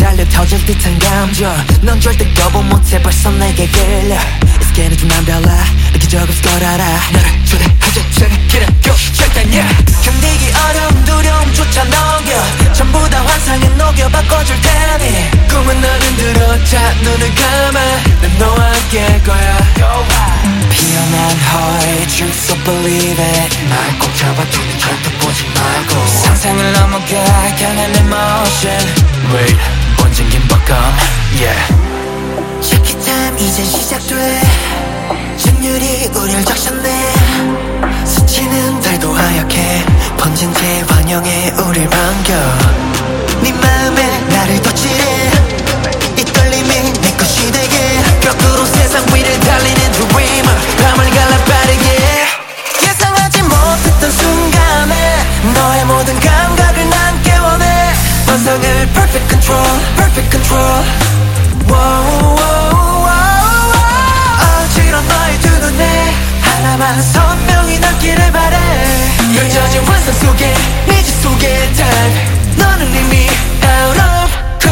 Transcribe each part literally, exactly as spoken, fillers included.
달려 터질 듯한 감정 넌 절대 거부 못해 벌써 내게 끌려 It's getting 좀 남달라 느낀 적 없을 걸 알아 너를 초대하자 생각해라 go 절단이야 견디기 어려운 두려움조차 넘겨 전부 다 환상에 녹여 바꿔줄 테니 꿈은 너는 들었자 눈을 감아 난 너와 함께 할 거야 피어난 heart truth so believe it 날 꼭 잡아두면 절대 보지 말고 상상을 넘어가 강한 emotion Wait 번진 긴박감 yeah Check it time 이제 시작돼 전율이 우릴 적셨네 스치는 달도 하얗게 번진 대환영에 우릴 반겨 네 마음에 나를 덧칠해 이 떨림이 내 것이 되게 거꾸로 세상 위를 달리는 dreamer 밤을 갈라 빠르게 예상하지 못했던 순간에 너의 모든 감각을 난 깨워내 환상을 perfect control perfect control wow, wow, wow. 어지러운 너의 두 눈에 하나만 선명히 남기를 바래 펼쳐진 환상 속에 미지 속에 time 너는 이미 out of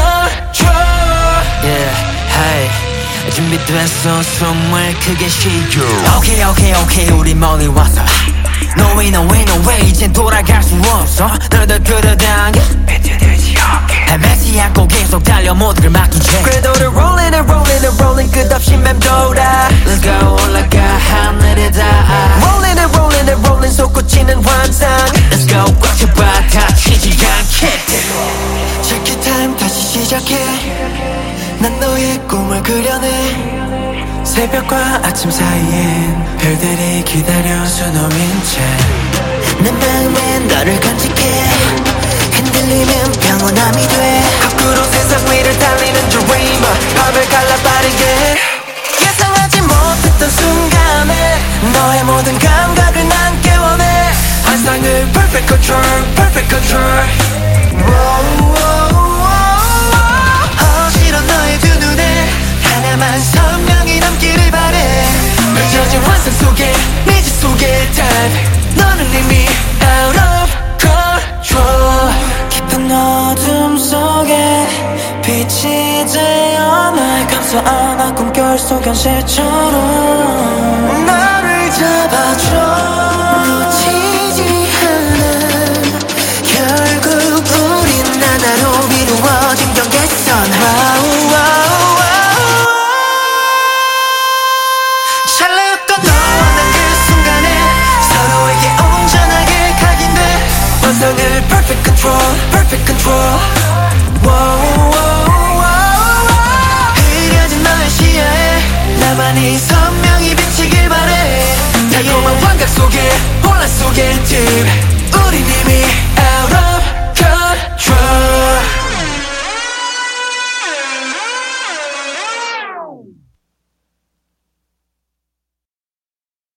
control yeah, hey 준비됐어 숨을 크게 쉬어 Okay, okay, okay 우리 멀리 왔어 No way, no way, no way 이젠 돌아갈 수 없어 널 더 끌어당겨 비틀리지 않게 헤매지 않고 계속 달려 모두를 맡긴 채 궤도를 rolling and rolling and rolling 끝없이 맴돌아 Let's go 올라가 하늘에 닿아 Rolling and rolling and rolling 솟구치는 환상 Let's go 꽉 잡아 다치지 않게 Check your time 다시 시작해 난 너의 꿈을 그려내 새벽과 아침 사이엔 별들이 기다려 수놓인 채 내 마음에 너를 간직해 흔들리면 평온함이 돼 거꾸로 세상 위를 달리는 dreamer 밤을 갈라 빠르게 예상하지 못했던 순간에 너의 모든 감각을 난 깨워내 환상을 perfect control perfect control wow, wow, wow. 어지러운 너의 두 눈에 하나만 선명히 남기를 바래 펼쳐진 환상 속에 미지 속에 time 너는 이미 out of control 깊은 어둠 속에 빛이 되어 날 감싸 안아 꿈결 속 현실처럼 나를 잡아줘 놓치지 않아 결국 우린 하나로 이루어진 경계선 wow, wow. 환상을 perfect control, perfect control. Wow, wow, wow. 흐려진 너의 시야에 나만이 선명히 비치길 바래. 달콤한 환각 속에 혼란 속에 deep 우린 이미